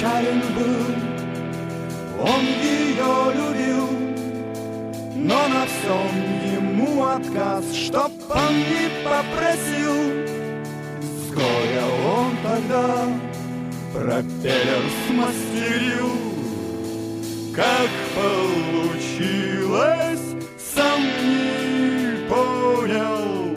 печален был, он ее любил, но на всем ему отказ, чтоб он не попросил. С горя он тогда пропеллер смастерил. Как получилось, сам не понял.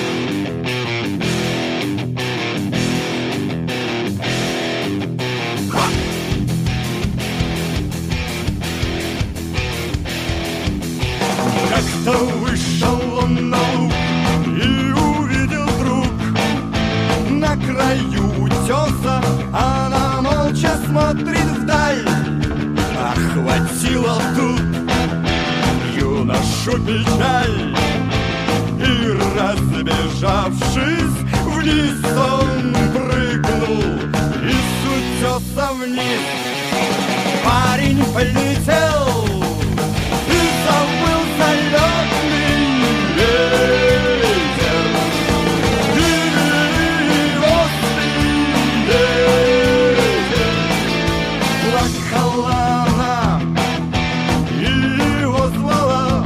Как-то вышел он на луг и увидел вдруг на краю утеса она молча смотрит вдаль. Охватила тут юношу печаль, и, разбежавшись вниз, он прыгнул и с утеса вниз. Парень полетел и забыл залетный ветер, и острый ветер. Плакала она и его звала,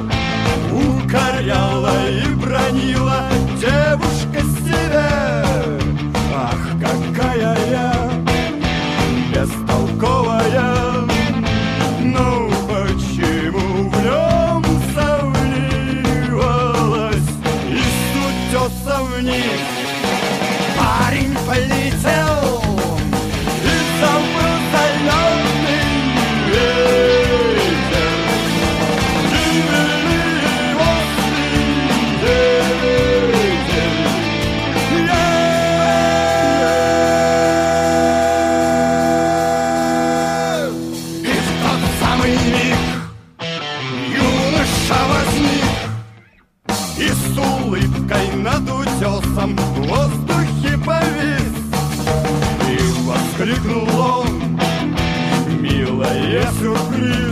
укоряла и бранила девушка себя. Ах, какая я бестолковая, ну почему в нем сомневалась и с утеса вниз. Парень полетел и забыл залетный ветер, и острый ветер. И в тот самый миг юноша возник и с улыбкой над утесом в воздухе повис. И воскликнул он: милая, сюрприз!